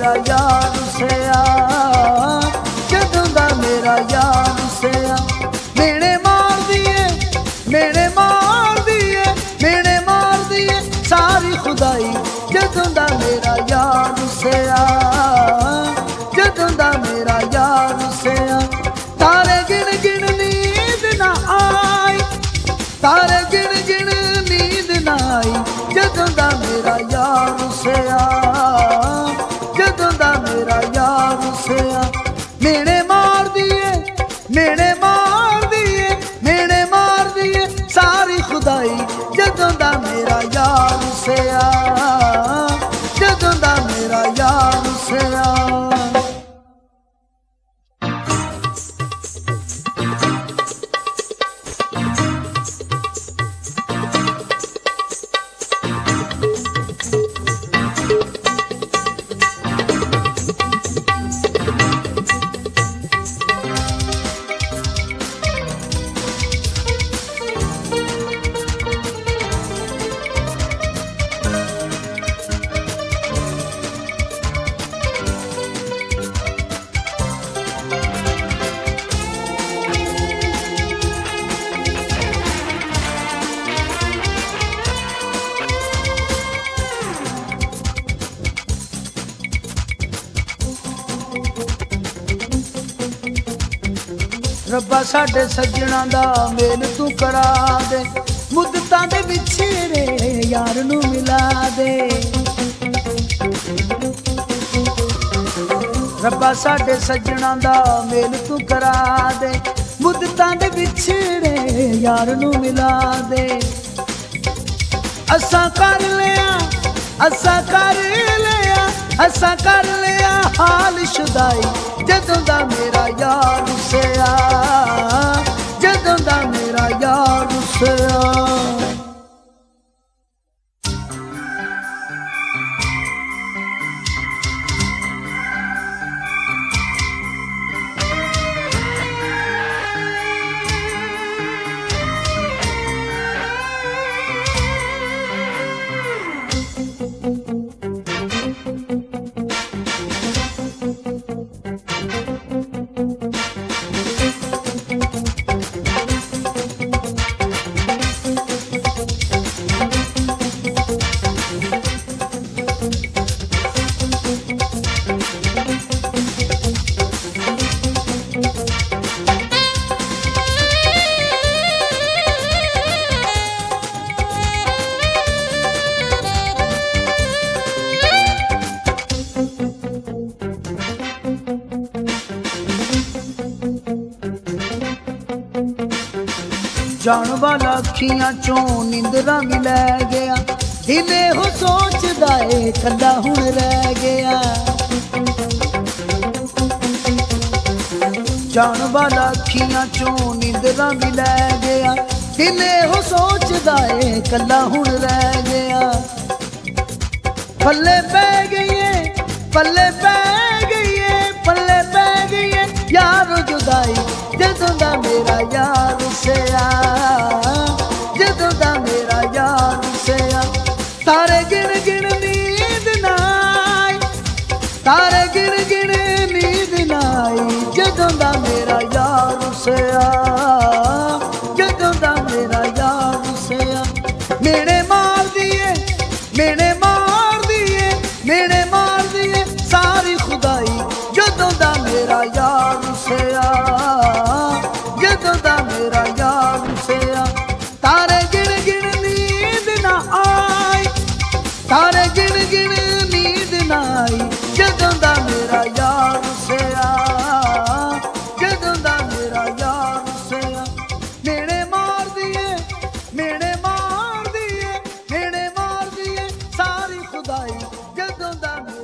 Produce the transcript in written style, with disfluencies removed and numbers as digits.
ਮੇਰਾ ਯਾਰ ਰੁੱਸਿਆ, ਜਦੋਂ ਦਾ ਮੇਰਾ ਯਾਰ ਰੁੱਸਿਆ। ਮੇਣੇ ਮਾਰਦੀ ਏ, ਮੇਣੇ ਮਾਰਦੀ ਏ, ਮੇਣੇ ਮਾਰਦੀ ਏ ਸਾਰੀ ਖੁਦਾਈ, ਜਦੋਂ ਦਾ ਮੇਰਾ ਯਾਰ ਰੁੱਸਿਆ, ਜਦੋਂ ਦਾ ਮੇਰਾ ਯਾਰ ਰੁੱਸਿਆ। ਤਾਰੇ ਗਿਣ ਗਿਣ ਨੀਂਦ ਨਾ ਆਈ, ਤਾਰੇ ਗਿਣ ਗਿਣ ਨੀਂਦ ਨਾ ਆਈ, ਜਦੋਂ ਦਾ ਮੇਰਾ ਯਾਰ ਰੁੱਸਿਆ, ਜਦੋਂ ਦਾ ਮੇਰਾ ਯਾਰ ਰੁੱਸਿਆ। ਮੇਣੇ ਮਾਰਦੀ ਏ, ਮੇਣੇ ਮਾਰਦੀ ਏ, ਮੇਣੇ ਮਾਰਦੀ ਏ ਸਾਰੀ ਖੁਦਾਈ, ਜਦੋਂ ਦਾ ਮੇਰਾ ਯਾਰ ਰੁੱਸਿਆ, ਜਦੋਂ ਦਾ ਮੇਰਾ ਯਾਰ ਰੁੱਸਿਆ। ਰੱਬਾ ਸਾਡੇ ਸੱਜਣਾ ਦਾ ਮੇਲ ਤੂੰ ਕਰਾ ਦੇ, ਮੁੱਦਤਾਂ ਦੇ ਵਿਛੜੇ ਯਾਰ ਨੂੰ ਮਿਲਾ ਦੇ। ਰੱਬਾ ਸਾਡੇ ਸੱਜਣਾ ਦਾ ਮੇਲ ਤੂੰ ਕਰਾ ਦੇ, ਮੁੱਦਤਾਂ ਦੇ ਵਿਛੜੇ ਯਾਰ ਨੂੰ ਮਿਲਾ ਦੇ। ਅਸਾਂ ਕਰ ਲਿਆ, ਅਸਾਂ ਕਰ ਲਿਆ, ਅਸਾਂ ਕਰ ਲਿਆ ਹਾਲ ਸ਼ੁਦਾਈ, ਜਦੋਂ ਦਾ ਮੇਰਾ ਯਾਰ ਰੁੱਸਿਆ, ਜਦੋਂ ਦਾ ਮੇਰਾ ਯਾਰ ਰੁੱਸਿਆ। ਜਾਣ ਵਾਲਾ ਅੱਖੀਆਂ ਚੋਂ ਨਿੰਦਰਾਂ ਵੀ ਲੈ ਗਿਆ, ਦਿਲ ਇਹੋ ਸੋਚਦਾ ਏ ਕੱਲਾ ਹੁਣ ਰਹਿ ਗਿਆ। ਜਾਣ ਵਾਲਾ ਅੱਖੀਆਂ ਚੋਂ ਨਿੰਦਰਾਂ ਵੀ ਲੈ ਗਿਆ, ਦਿਲ ਇਹੋ ਸੋਚਦਾ ਏ ਕੱਲਾ ਹੁਣ ਰਹਿ ਗਿਆ। ਪੱਲੇ ਪੈ ਗਈਏ, ਪੱਲੇ ਪੈ ਗਈਏ, ਪੱਲੇ ਪੈ ਗਈਏ ਯਾਰ ਜੁਦਾਈ, ਜਦੋਂ ਦਾ ਮੇਰਾ ਯਾਰ ਰੁੱਸਿਆ, ਜਦੋਂ ਦਾ ਮੇਰਾ ਯਾਰ ਰੁੱਸਿਆ। ਤਾਰੇ ਗਿਣ ਗਿਣ ਨੀਂਦ ਨਾ ਆਈ, ਤਾਰੇ ਗਿਣ ਗਿਣ ਨੀਂਦ ਨਾ ਆਈ, ਜਦੋਂ ਦਾ ਮੇਰਾ ਯਾਰ ਰੁੱਸਿਆ, ਜਦੋਂ ਦਾ ਮੇਰਾ ਯਾਰ ਰੁੱਸਿਆ। ਮੇਣੇ ਮਾਰਦੀ ਏ, ਮੇਣੇ ਮਾਰਦੀ ਏ, ਮੇਣੇ ਮਾਰਦੀ ਏ ਸਾਰੀ ਖੁਦਾਈ, ਜਦੋਂ ਦਾ ਮੇਰਾ ਯਾਰ ਰੁੱਸਿਆ, ਜਦੋਂ ਦਾ ਮੇਰਾ ਯਾਰ ਰੁੱਸਿਆ। ਤਾਰੇ ਗਿਣ ਗਿਣ ਨੀਂਦ ਨਾ ਆਈ, ਤਾਰੇ ਗਿਣ ਗਿਣ ਨੀਂਦ ਨਾ ਆਈ, ਜਦੋਂ ਦਾ ਮੇਰਾ ਯਾਰ ਰੁੱਸਿਆ, ਜਦੋਂ ਦਾ ਮੇਰਾ ਯਾਰ ਰੁੱਸਿਆ। ਮੇਣੇ ਮਾਰਦੀ ਏ, ਮੇਣੇ ਮਾਰਦੀ ਏ, ਮੇਣੇ ਮਾਰਦੀ ਏ ਸਾਰੀ ਖੁਦਾਈ, ਜਦੋਂ ਦਾ